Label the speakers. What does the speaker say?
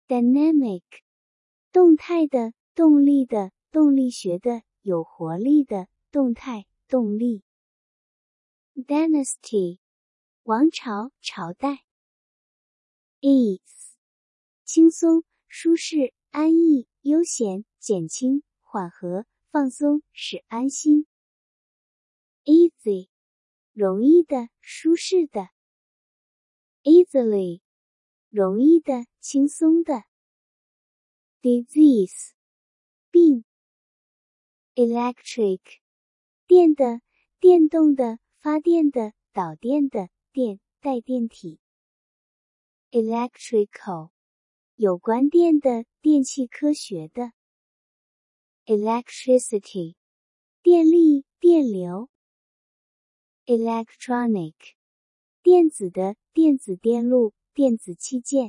Speaker 1: Dynamic 动态的、动力的、动力学的、有活力的、动态、动力。Dynasty 王朝、朝代。Ease 轻松、舒适、安逸、悠闲、减轻、缓和、放松、使安心。Easy 容易的、舒适的。Easily 容易的、轻松的。Disease 病。Electric 电的、电动的、发电的、导电的、电、带电体。Electrical 有关电的、电气科学的。Electricity 电力、电流。Electronic 电子的、电子电路、电子器件。